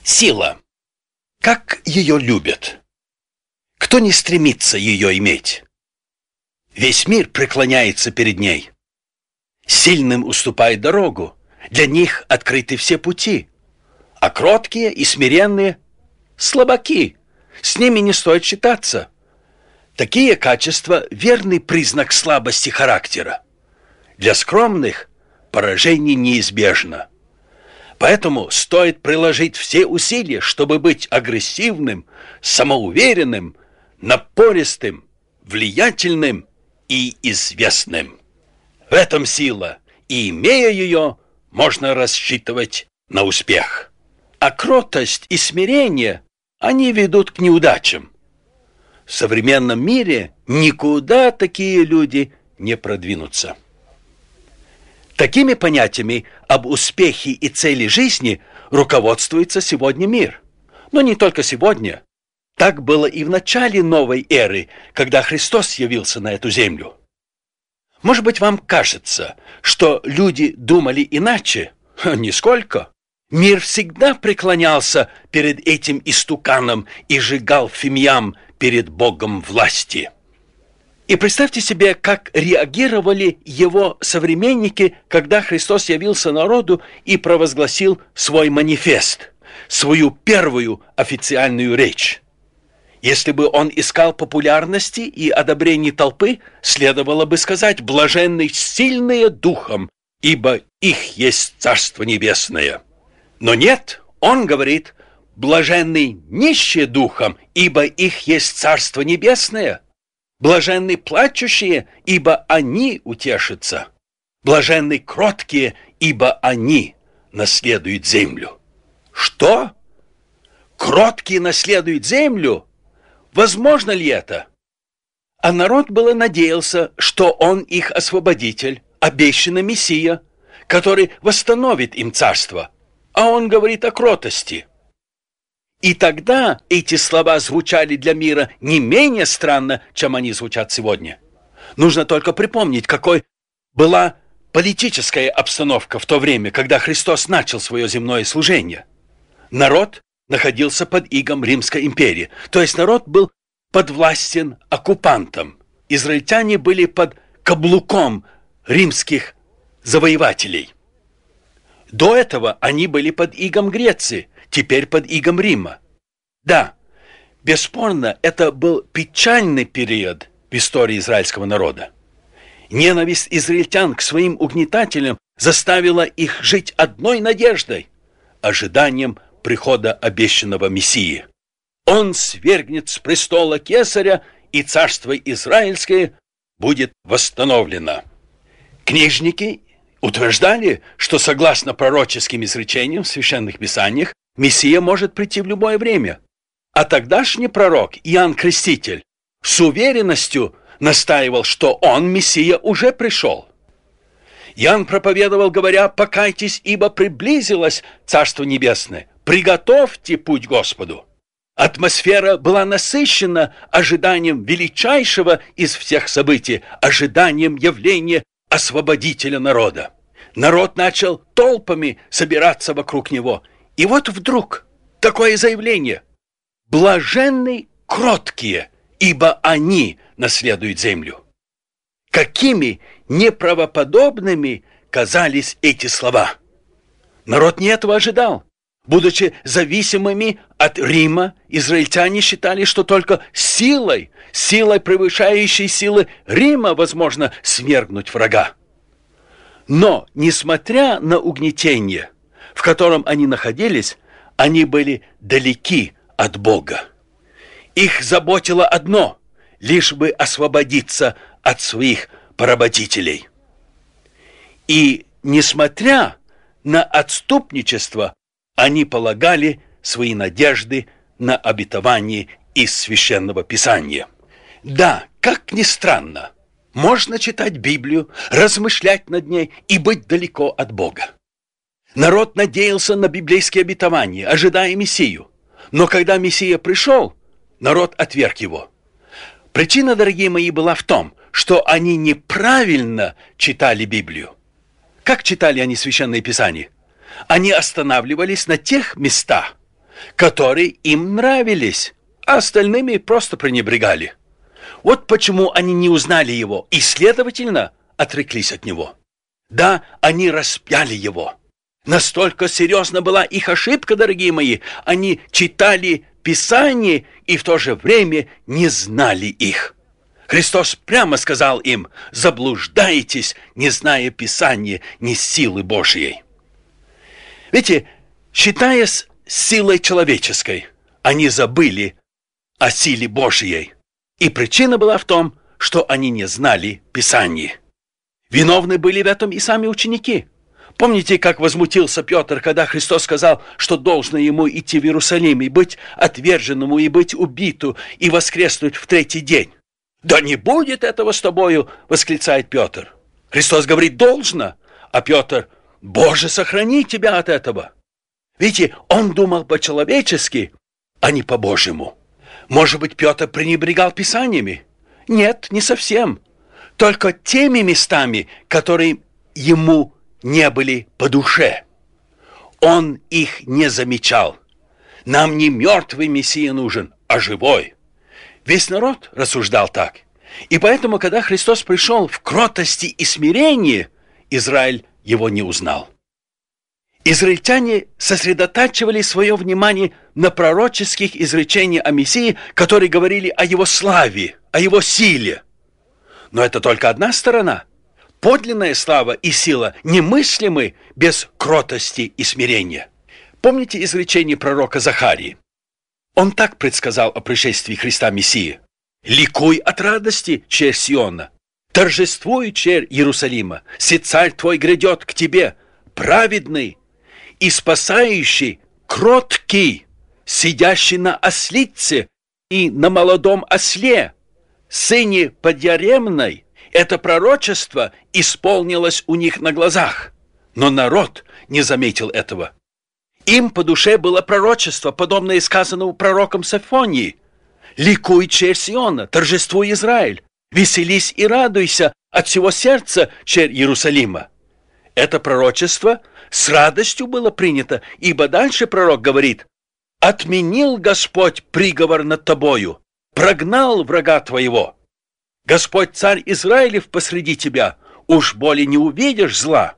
Сила. Как ее любят? Кто не стремится ее иметь? Весь мир преклоняется перед ней. Сильным уступает дорогу, для них открыты все пути. А кроткие и смиренные – слабаки, с ними не стоит считаться. Такие качества – верный признак слабости характера. Для скромных поражение неизбежно. Поэтому стоит приложить все усилия, чтобы быть агрессивным, самоуверенным, напористым, влиятельным и известным. В этом сила, и, имея ее, можно рассчитывать на успех. А кротость и смирение, они ведут к неудачам. В современном мире никуда такие люди не продвинутся. Такими понятиями об успехе и цели жизни руководствуется сегодня мир. Но не только сегодня. Так было и в начале новой эры, когда Христос явился на эту землю. Может быть, вам кажется, что люди думали иначе? Нисколько. Мир всегда преклонялся перед этим истуканом и сжигал фимиам перед Богом власти. И представьте себе, как реагировали его современники, когда Христос явился народу и провозгласил свой манифест, свою первую официальную речь. Если бы он искал популярности и одобрений толпы, следовало бы сказать: «Блаженны сильные духом, ибо их есть Царство Небесное». Но нет, он говорит: «Блаженны нищие духом, ибо их есть Царство Небесное». Блаженны плачущие, ибо они утешатся. Блаженны кроткие, ибо они наследуют землю. Что? Кроткие наследуют землю? Возможно ли это? А народ было надеялся, что он их освободитель, обещанный Мессия, который восстановит им царство. А он говорит о кротости. И тогда эти слова звучали для мира не менее странно, чем они звучат сегодня. Нужно только припомнить, какой была политическая обстановка в то время, когда Христос начал свое земное служение. Народ находился под игом Римской империи, то есть народ был подвластен оккупантам. Израильтяне были под каблуком римских завоевателей. До этого они были под игом Греции, теперь под игом Рима. Да, бесспорно, это был печальный период в истории израильского народа. Ненависть израильтян к своим угнетателям заставила их жить одной надеждой – ожиданием прихода обещанного Мессии. Он свергнет с престола Кесаря, и царство израильское будет восстановлено. Книжники утверждали, что согласно пророческим изречениям в священных писаниях Мессия может прийти в любое время. А тогдашний пророк Иоанн Креститель с уверенностью настаивал, что он, Мессия, уже пришел. Иоанн проповедовал, говоря: «Покайтесь, ибо приблизилось Царство Небесное, приготовьте путь Господу». Атмосфера была насыщена ожиданием величайшего из всех событий, ожиданием явления освободителя народа. Народ начал толпами собираться вокруг него. И вот вдруг такое заявление: «Блаженны кроткие, ибо они наследуют землю». Какими неправоподобными казались эти слова! Народ не этого ожидал. Будучи зависимыми от Рима, израильтяне считали, что только силой превышающей силы Рима возможно свергнуть врага. Но, несмотря на угнетение, в котором они находились, они были далеки от Бога. Их заботило одно – лишь бы освободиться от своих поработителей. И, несмотря на отступничество, они полагали свои надежды на обетование из Священного Писания. Да, как ни странно, можно читать Библию, размышлять над ней и быть далеко от Бога. Народ надеялся на библейские обетования, ожидая Мессию. Но когда Мессия пришел, народ отверг его. Причина, дорогие мои, была в том, что они неправильно читали Библию. Как читали они Священное Писание? Они останавливались на тех местах, которые им нравились, а остальными просто пренебрегали. Вот почему они не узнали его и, следовательно, отреклись от него. Да, они распяли его. Настолько серьезна была их ошибка, дорогие мои. Они читали Писание и в то же время не знали их. Христос прямо сказал им: заблуждаетесь, не зная Писания, ни силы Божьей. Видите, считаясь силой человеческой, они забыли о силе Божьей. И причина была в том, что они не знали Писания. Виновны были в этом и сами ученики. Помните, как возмутился Петр, когда Христос сказал, что должно ему идти в Иерусалим и быть отверженному, и быть убиту, и воскреснуть в третий день? «Да не будет этого с тобою!» — восклицает Петр. Христос говорит: «Должно!» А Петр: «Боже, сохрани тебя от этого!» Видите, он думал по-человечески, а не по-божьему. Может быть, Петр пренебрегал Писаниями? Нет, не совсем. Только теми местами, которые ему не были по душе. Он их не замечал. Нам не мертвый Мессия нужен, а живой. Весь народ рассуждал так. И поэтому, когда Христос пришел в кротости и смирении, Израиль его не узнал. Израильтяне сосредотачивали свое внимание на пророческих изречениях о Мессии, которые говорили о его славе, о его силе. Но это только одна сторона. Подлинная слава и сила немыслимы без кротости и смирения. Помните изречение пророка Захарии? Он так предсказал о пришествии Христа Мессии: «Ликуй от радости, черь Сиона, торжествуй, черь Иерусалима, се царь твой грядет к тебе, праведный и спасающий, кроткий, сидящий на ослице и на молодом осле, сыне подъяремной». Это пророчество исполнилось у них на глазах, но народ не заметил этого. Им по душе было пророчество, подобное сказанному пророком Софонии: «Ликуй, черь Сиона, торжествуй, Израиль, веселись и радуйся от всего сердца, черь Иерусалима». Это пророчество с радостью было принято, ибо дальше пророк говорит: «Отменил Господь приговор над тобою, прогнал врага твоего. Господь царь Израилев посреди тебя, уж более не увидишь зла».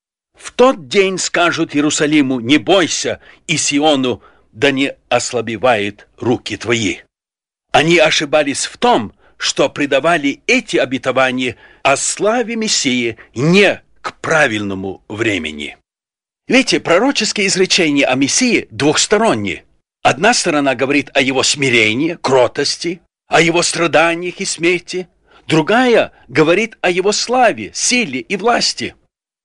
В тот день скажут Иерусалиму: «Не бойся», и Сиону: «Да не ослабевает руки твои». Они ошибались в том, что придавали эти обетования о славе Мессии не к правильному времени. Видите, пророческие изречения о Мессии двухсторонние. Одна сторона говорит о его смирении, кротости, о его страданиях и смерти. Другая говорит о его славе, силе и власти.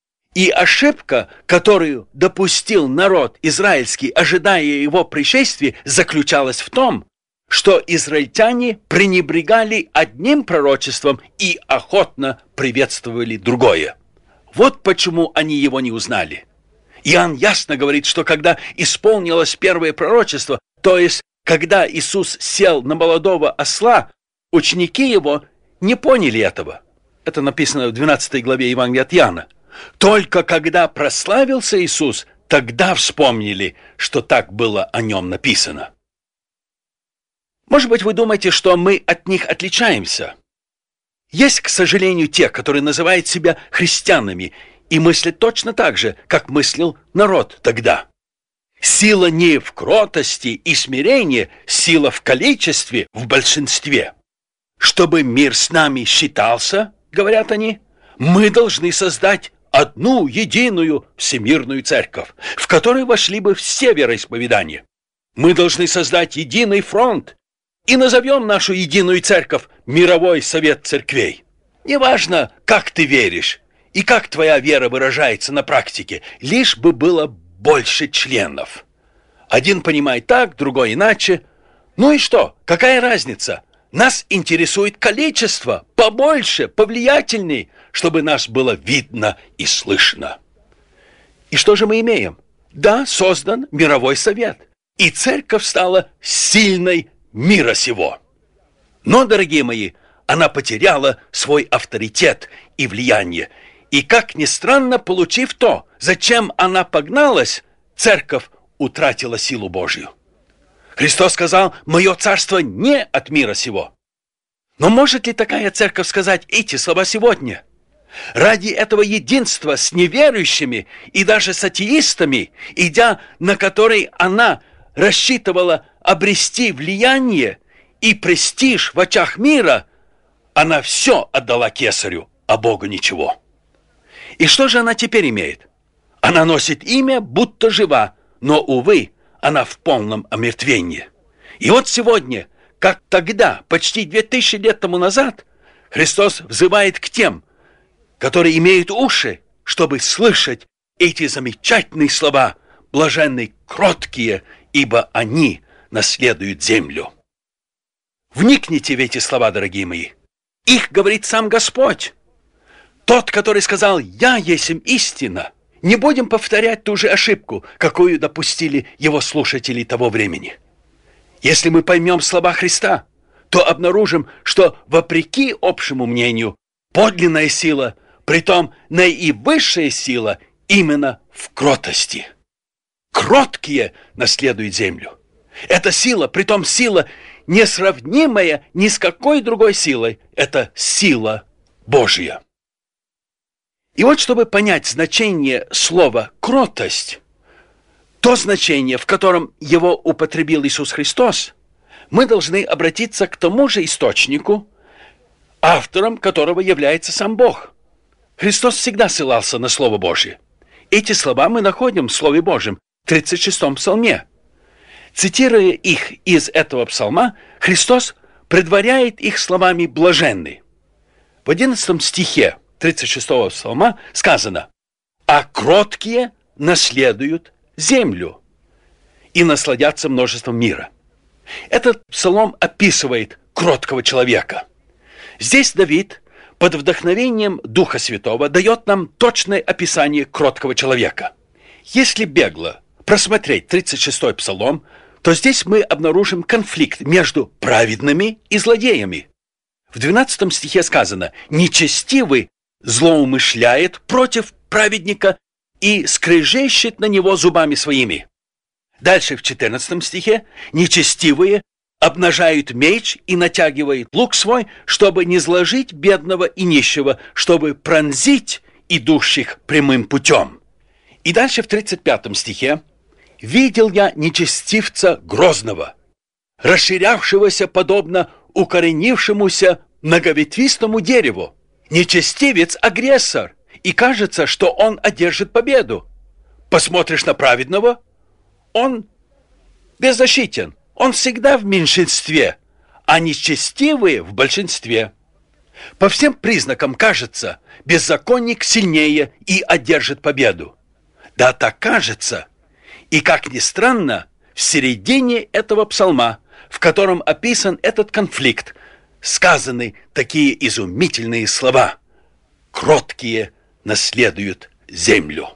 И ошибка, которую допустил народ израильский, ожидая его пришествия, заключалась в том, что израильтяне пренебрегали одним пророчеством и охотно приветствовали другое. Вот почему они его не узнали. Иоанн ясно говорит, что когда исполнилось первое пророчество, то есть когда Иисус сел на молодого осла, ученики его не поняли этого. Это написано в 12 главе Евангелия от Иоанна. Только когда прославился Иисус, тогда вспомнили, что так было о нем написано. Может быть, вы думаете, что мы от них отличаемся? Есть, к сожалению, те, которые называют себя христианами и мыслят точно так же, как мыслил народ тогда. Сила не в кротости и смирении, сила в количестве, в большинстве. Чтобы мир с нами считался, говорят они, мы должны создать одну единую всемирную церковь, в которой вошли бы все вероисповедания. Мы должны создать единый фронт и назовем нашу единую церковь Мировой Совет Церквей. Неважно, как ты веришь и как твоя вера выражается на практике, лишь бы было больше членов. Один понимает так, другой иначе. Ну и что? Какая разница? Нас интересует количество, побольше, повлиятельней, чтобы нас было видно и слышно. И что же мы имеем? Да, создан мировой совет, и церковь стала сильной мира сего. Но, дорогие мои, она потеряла свой авторитет и влияние. И, как ни странно, получив то, зачем она погналась, церковь утратила силу Божью. Христос сказал: «Мое царство не от мира сего». Но может ли такая церковь сказать эти слова сегодня? Ради этого единства с неверующими и даже с атеистами, идя на который она рассчитывала обрести влияние и престиж в очах мира, она все отдала кесарю, а Богу ничего. И что же она теперь имеет? Она носит имя, будто жива, но, увы, она в полном омертвении. И вот сегодня, как тогда, почти 2000 лет тому назад, Христос взывает к тем, которые имеют уши, чтобы слышать эти замечательные слова: «Блаженны кроткие, ибо они наследуют землю». Вникните в эти слова, дорогие мои. Их говорит сам Господь. Тот, который сказал: «Я есмь истина». Не будем повторять ту же ошибку, какую допустили его слушатели того времени. Если мы поймем слова Христа, то обнаружим, что, вопреки общему мнению, подлинная сила, притом наивысшая сила, именно в кротости. Кроткие наследуют землю. Эта сила, притом сила, несравнимая ни с какой другой силой, это сила Божья. И вот, чтобы понять значение слова «кротость», то значение, в котором его употребил Иисус Христос, мы должны обратиться к тому же источнику, автором которого является сам Бог. Христос всегда ссылался на Слово Божье. Эти слова мы находим в Слове Божьем, в 36-м псалме. Цитируя их из этого псалма, Христос предваряет их словами «блаженны». В 11 стихе 36-го псалма сказано: «А кроткие наследуют землю и насладятся множеством мира». Этот псалом описывает кроткого человека. Здесь Давид под вдохновением Духа Святого дает нам точное описание кроткого человека. Если бегло просмотреть 36-й псалом, то здесь мы обнаружим конфликт между праведными и злодеями. В 12 стихе сказано: «Нечестивый злоумышляет против праведника и скрежещет на него зубами своими». Дальше в 14 стихе: «Нечестивые обнажают меч и натягивают лук свой, чтобы не зложить бедного и нищего, чтобы пронзить идущих прямым путем». И дальше в 35 стихе: «Видел я нечестивца грозного, расширявшегося подобно укоренившемуся многоветвистому дереву. Нечестивец – агрессор, и кажется, что он одержит победу. Посмотришь на праведного – он беззащитен, он всегда в меньшинстве, а нечестивые в большинстве. По всем признакам кажется, беззаконник сильнее и одержит победу. Да, так кажется. И, как ни странно, в середине этого псалма, в котором описан этот конфликт, сказаны такие изумительные слова: «Кроткие наследуют землю».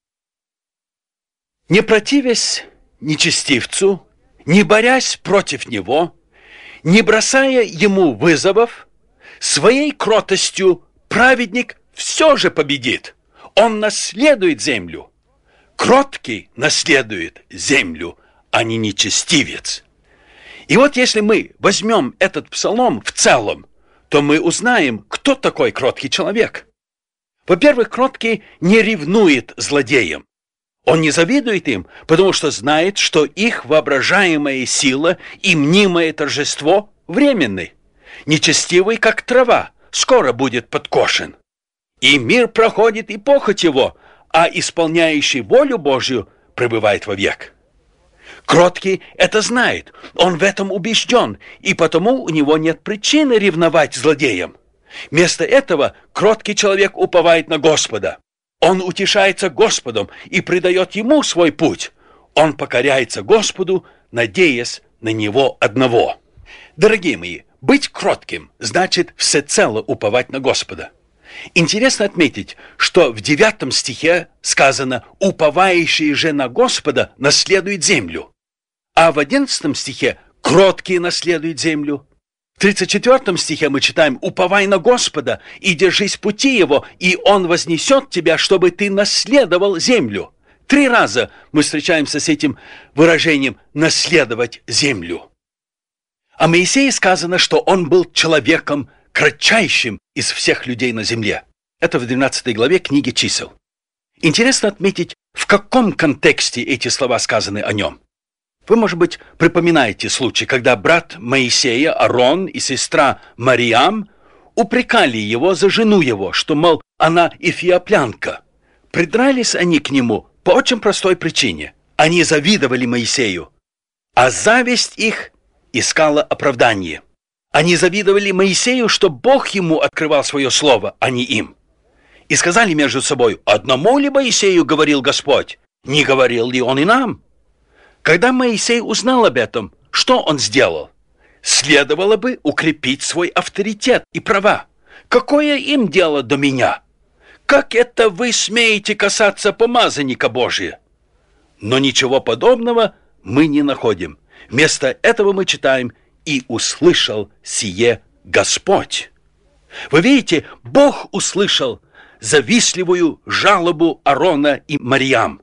Не противясь нечестивцу, не борясь против него, не бросая ему вызовов, своей кротостью праведник все же победит. Он наследует землю. Кроткий наследует землю, а не нечестивец. И вот если мы возьмем этот псалом в целом, то мы узнаем, кто такой кроткий человек. Во-первых, кроткий не ревнует злодеям. Он не завидует им, потому что знает, что их воображаемая сила и мнимое торжество временны. Нечестивый, как трава, скоро будет подкошен. И мир проходит, и похоть его, а исполняющий волю Божью пребывает вовек. Кроткий это знает, он в этом убежден, и потому у него нет причины ревновать злодеям. Вместо этого кроткий человек уповает на Господа. Он утешается Господом и предает Ему свой путь. Он покоряется Господу, надеясь на Него одного. Дорогие мои, быть кротким значит всецело уповать на Господа. Интересно отметить, что в 9 стихе сказано: «Уповающий же на Господа наследует землю». А в 11 стихе: «Кроткие наследуют землю». В 34 стихе мы читаем: «Уповай на Господа и держись пути Его, и Он вознесет тебя, чтобы ты наследовал землю». 3 раза мы встречаемся с этим выражением «наследовать землю». О Моисее сказано, что он был человеком кратчайшим из всех людей на земле. Это в 12 главе книги «Чисел». Интересно отметить, в каком контексте эти слова сказаны о нем. Вы, может быть, припоминаете случай, когда брат Моисея, Аарон и сестра Мариам упрекали его за жену его, что, мол, она эфиоплянка. Придрались они к нему по очень простой причине. Они завидовали Моисею, а зависть их искала оправдание. Они завидовали Моисею, что Бог ему открывал свое слово, а не им. И сказали между собой: «Одному ли Моисею говорил Господь? Не говорил ли он и нам?» Когда Моисей узнал об этом, что он сделал? Следовало бы укрепить свой авторитет и права. Какое им дело до меня? Как это вы смеете касаться помазанника Божия? Но ничего подобного мы не находим. Вместо этого мы читаем: «И услышал сие Господь». Вы видите, Бог услышал завистливую жалобу Аарона и Мариам.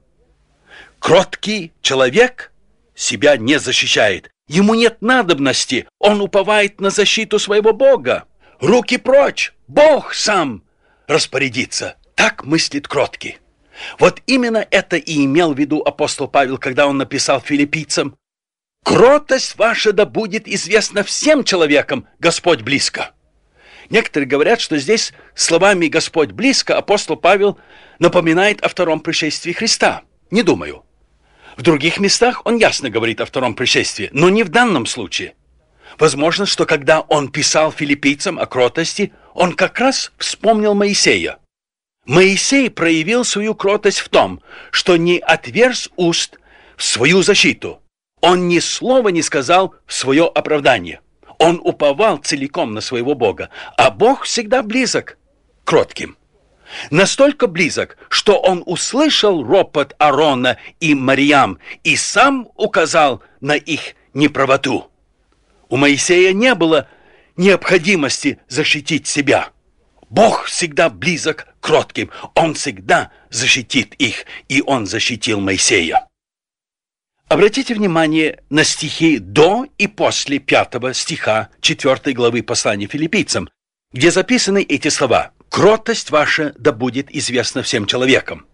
Кроткий человек себя не защищает. Ему нет надобности, он уповает на защиту своего Бога. Руки прочь, Бог сам распорядится. Так мыслит кроткий. Вот именно это и имел в виду апостол Павел, когда он написал филиппийцам: «Кротость ваша да будет известна всем человекам, Господь близко». Некоторые говорят, что здесь словами «Господь близко» апостол Павел напоминает о втором пришествии Христа. Не думаю. В других местах он ясно говорит о втором пришествии, но не в данном случае. Возможно, что когда он писал филиппийцам о кротости, он как раз вспомнил Моисея. Моисей проявил свою кротость в том, что не отверз уст в свою защиту. Он ни слова не сказал в свое оправдание. Он уповал целиком на своего Бога, а Бог всегда близок к кротким. Настолько близок, что он услышал ропот Аарона и Мариам и сам указал на их неправоту. У Моисея не было необходимости защитить себя. Бог всегда близок к кротким, он всегда защитит их, и он защитил Моисея. Обратите внимание на стихи до и после 5 стиха 4 главы послания филиппийцам, где записаны эти слова: «Кротость ваша да будет известна всем человекам».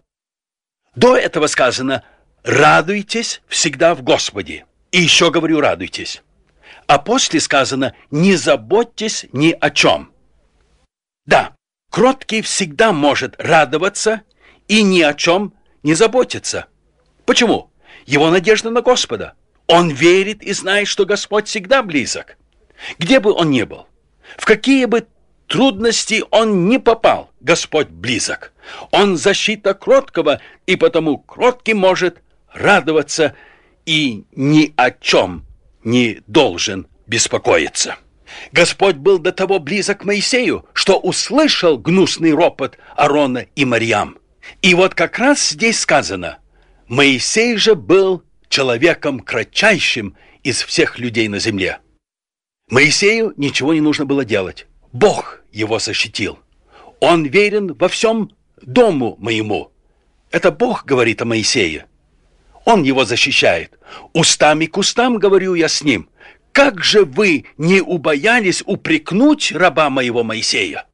До этого сказано: «Радуйтесь всегда в Господе». И еще говорю: радуйтесь. А после сказано: «Не заботьтесь ни о чем». Да, кроткий всегда может радоваться и ни о чем не заботиться. Почему? Его надежда на Господа. Он верит и знает, что Господь всегда близок. Где бы он ни был, в какие бы трудности он не попал, Господь близок. Он защита кроткого, и потому кроткий может радоваться и ни о чем не должен беспокоиться. Господь был до того близок к Моисею, что услышал гнусный ропот Аарона и Мариам. И вот как раз здесь сказано: Моисей же был человеком кратчайшим из всех людей на земле. Моисею ничего не нужно было делать. Бог его защитил. Он верен во всем дому моему. Это Бог говорит о Моисее. Он его защищает. Устами к устам говорю я с ним. Как же вы не убоялись упрекнуть раба моего Моисея?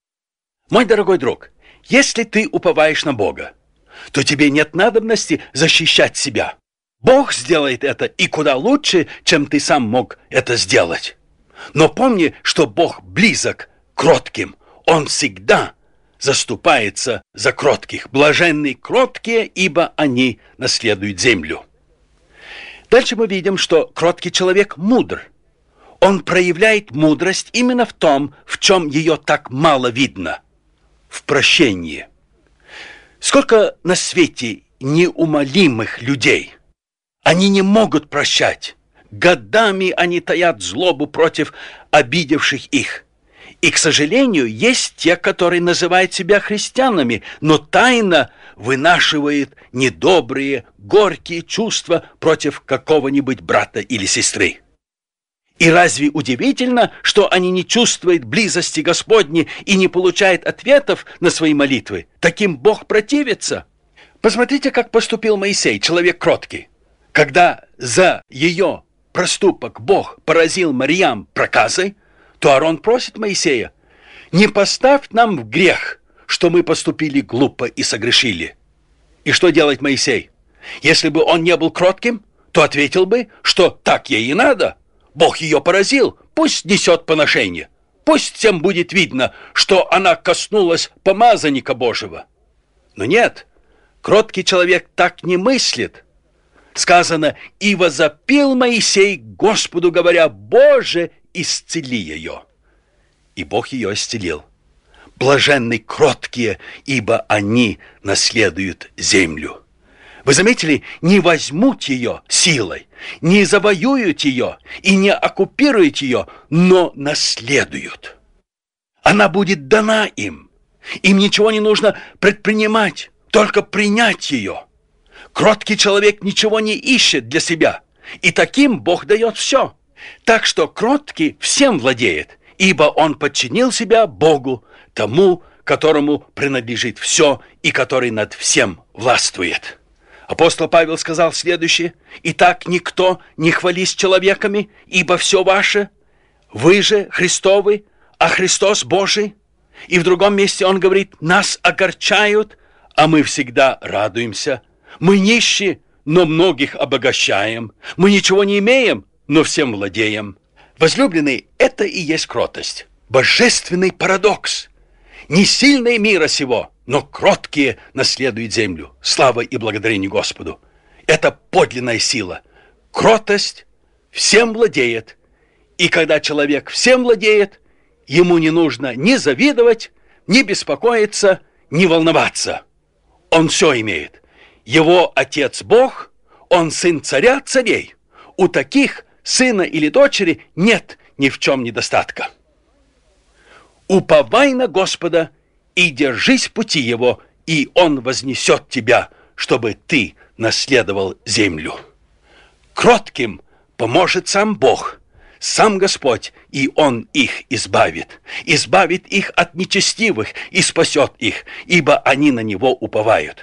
Мой дорогой друг, если ты уповаешь на Бога, то тебе нет надобности защищать себя. Бог сделает это и куда лучше, чем ты сам мог это сделать. Но помни, что Бог близок к кротким. Он всегда заступается за кротких. Блаженны кроткие, ибо они наследуют землю. Дальше мы видим, что кроткий человек мудр. Он проявляет мудрость именно в том, в чем ее так мало видно – в прощении. Сколько на свете неумолимых людей. Они не могут прощать. Годами они таят злобу против обидевших их. И, к сожалению, есть те, которые называют себя христианами, но тайно вынашивают недобрые, горькие чувства против какого-нибудь брата или сестры. И разве удивительно, что они не чувствуют близости Господней и не получают ответов на свои молитвы? Таким Бог противится. Посмотрите, как поступил Моисей, человек кроткий. Когда за ее проступок Бог поразил Марьям проказой, то Аарон просит Моисея: не поставь нам в грех, что мы поступили глупо и согрешили. И что делает Моисей? Если бы он не был кротким, то ответил бы, что так ей и надо. Бог ее поразил, пусть несет поношение. Пусть всем будет видно, что она коснулась помазанника Божьего. Но нет, кроткий человек так не мыслит. Сказано: «И возопил Моисей к Господу, говоря: Боже, исцели ее». И Бог ее исцелил. Блаженны кроткие, ибо они наследуют землю. Вы заметили, не возьмут ее силой, не завоюют ее и не оккупируют ее, но наследуют. Она будет дана им. Им ничего не нужно предпринимать, только принять ее. Кроткий человек ничего не ищет для себя, и таким Бог дает все. Так что кроткий всем владеет, ибо он подчинил себя Богу, тому, которому принадлежит все и который над всем властвует. Апостол Павел сказал следующее: «Итак, никто не хвались человеками, ибо все ваше, вы же Христовы, а Христос Божий». И в другом месте он говорит: «Нас огорчают, а мы всегда радуемся. Мы нищие, но многих обогащаем. Мы ничего не имеем, но всем владеем». Возлюбленные, это и есть кротость. Божественный парадокс. Не сильные мира сего, но кроткие наследуют землю. Слава и благодарение Господу. Это подлинная сила. Кротость всем владеет. И когда человек всем владеет, ему не нужно ни завидовать, ни беспокоиться, ни волноваться. Он все имеет. Его Отец Бог, он сын царя царей. У таких сына или дочери нет ни в чем недостатка. Уповай на Господа и держись пути Его, и Он вознесет тебя, чтобы ты наследовал землю. Кротким поможет сам Бог, сам Господь, и Он их избавит. Избавит их от нечестивых и спасет их, ибо они на Него уповают.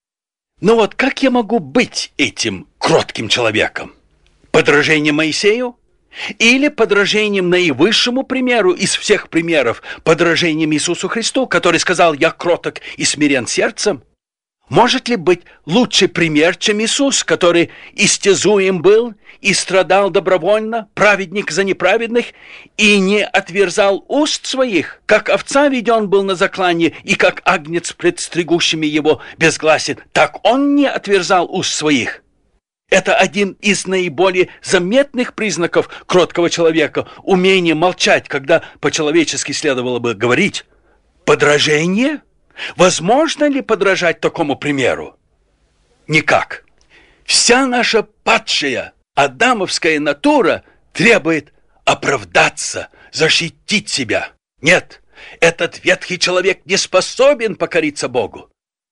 Но вот как я могу быть этим кротким человеком? Подражением Моисею? Или подражением наивысшему примеру из всех примеров, подражением Иисусу Христу, который сказал: «Я кроток и смирен сердцем»? Может ли быть лучший пример, чем Иисус, который истязуем был и страдал добровольно, праведник за неправедных, и не отверзал уст своих, как овца веден был на заклание, и как агнец пред стригущими его безгласен, так он не отверзал уст своих? Это один из наиболее заметных признаков кроткого человека – умение молчать, когда по-человечески следовало бы говорить. Подражение? Возможно ли подражать такому примеру? Никак. Вся наша падшая адамовская натура требует оправдаться, защитить себя. Нет, этот ветхий человек не способен покориться Богу.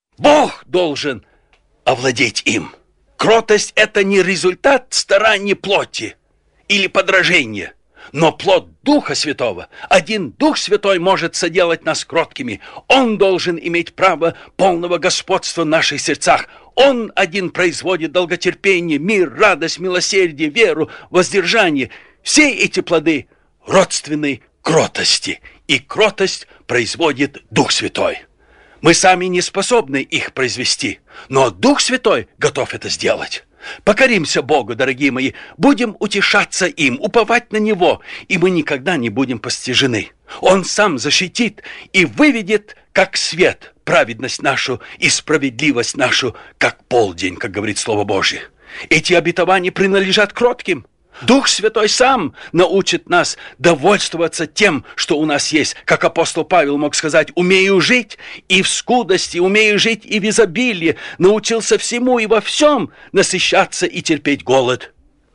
Бог должен овладеть им. Кротость – это не результат стараний плоти или подражения, но плод Духа Святого. Один Дух Святой может соделать нас кроткими. Он должен иметь право полного господства в наших сердцах. Он один производит долготерпение, мир, радость, милосердие, веру, воздержание. Все эти плоды родственны кротости, и кротость производит Дух Святой. Мы сами не способны их произвести, но Дух Святой готов это сделать. Покоримся Богу, дорогие мои, будем утешаться им, уповать на Него, и мы никогда не будем постижены. Он сам защитит и выведет, как свет, праведность нашу и справедливость нашу, как полдень, как говорит Слово Божье. Эти обетования принадлежат кротким. Дух Святой сам научит нас довольствоваться тем, что у нас есть. Как апостол Павел мог сказать: «Умею жить и в скудости, умею жить и в изобилии, научился всему и во всем насыщаться и терпеть голод».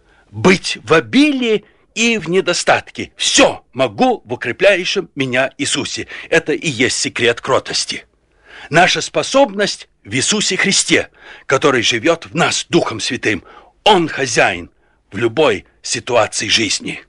Быть в обилии и в недостатке. Все могу в укрепляющем меня Иисусе. Это и есть секрет кротости. Наша способность в Иисусе Христе, который живет в нас Духом Святым. Он хозяин в любой ситуации жизни.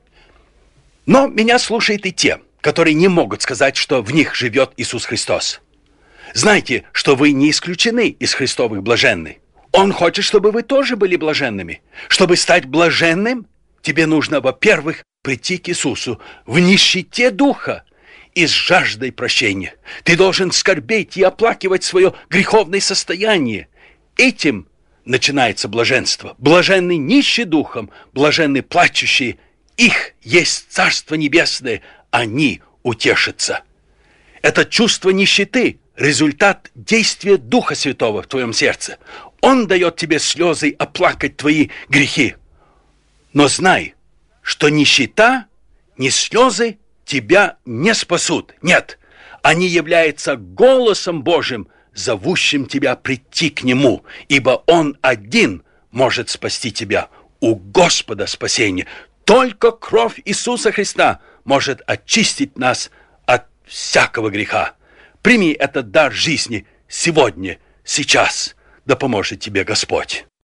Но меня слушают и те, которые не могут сказать, что в них живет Иисус Христос. Знайте, что вы не исключены из Христовых блаженных. Он хочет, чтобы вы тоже были блаженными. Чтобы стать блаженным, тебе нужно, во-первых, прийти к Иисусу в нищете духа и с жаждой прощения. Ты должен скорбеть и оплакивать свое греховное состояние. Этим начинается блаженство. Блаженны нищие духом, блаженны плачущие. Их есть Царство Небесное, они утешатся. Это чувство нищеты – результат действия Духа Святого в твоем сердце. Он дает тебе слезы оплакать твои грехи. Но знай, что нищета, ни слезы тебя не спасут. Нет, они являются голосом Божьим, зовущим тебя прийти к Нему, ибо Он один может спасти тебя. У Господа спасение. Только кровь Иисуса Христа может очистить нас от всякого греха. Прими этот дар жизни сегодня, сейчас. Да поможет тебе Господь.